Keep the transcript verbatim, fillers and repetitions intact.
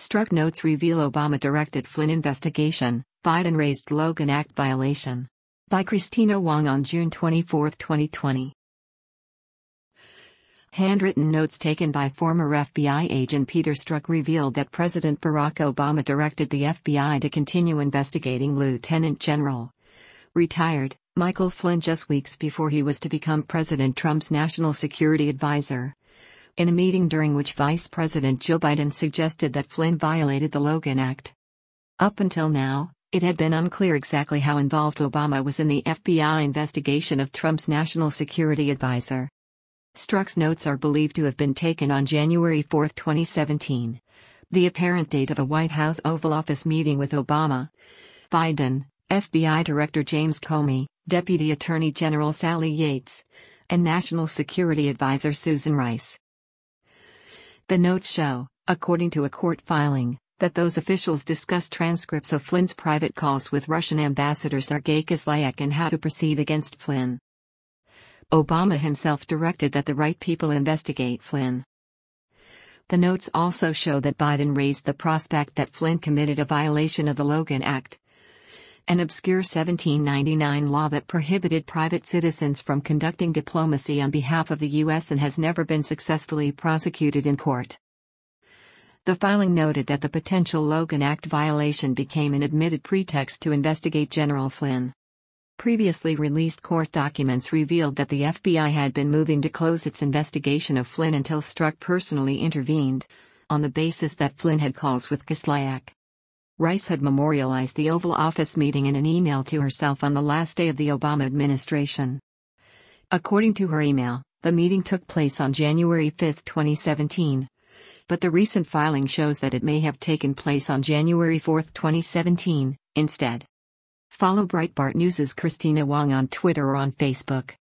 Strzok notes reveal Obama directed Flynn investigation, Biden raised Logan Act violation. By Christina Wong on June twenty-fourth, twenty twenty. Handwritten notes taken by former F B I agent Peter Strzok revealed that President Barack Obama directed the F B I to continue investigating Lieutenant General retired Michael Flynn just weeks before he was to become President Trump's national security advisor. In a meeting during which Vice President Joe Biden suggested that Flynn violated the Logan Act. Up until now, it had been unclear exactly how involved Obama was in the F B I investigation of Trump's national security advisor. Strzok's notes are believed to have been taken on January fourth, twenty seventeen, the apparent date of a White House Oval Office meeting with Obama, Biden, F B I Director James Comey, Deputy Attorney General Sally Yates, and National Security Advisor Susan Rice. The notes show, according to a court filing, that those officials discussed transcripts of Flynn's private calls with Russian Ambassador Sergei Kislyak and how to proceed against Flynn. Obama himself directed that the right people investigate Flynn. The notes also show that Biden raised the prospect that Flynn committed a violation of the Logan Act, an obscure seventeen ninety-nine law that prohibited private citizens from conducting diplomacy on behalf of the U S and has never been successfully prosecuted in court. The filing noted that the potential Logan Act violation became an admitted pretext to investigate General Flynn. Previously released court documents revealed that the F B I had been moving to close its investigation of Flynn until Strzok personally intervened, on the basis that Flynn had calls with Kislyak. Rice had memorialized the Oval Office meeting in an email to herself on the last day of the Obama administration. According to her email, the meeting took place on January fifth, twenty seventeen. But the recent filing shows that it may have taken place on January fourth, twenty seventeen, instead. Follow Breitbart News' Christina Wong on Twitter or on Facebook.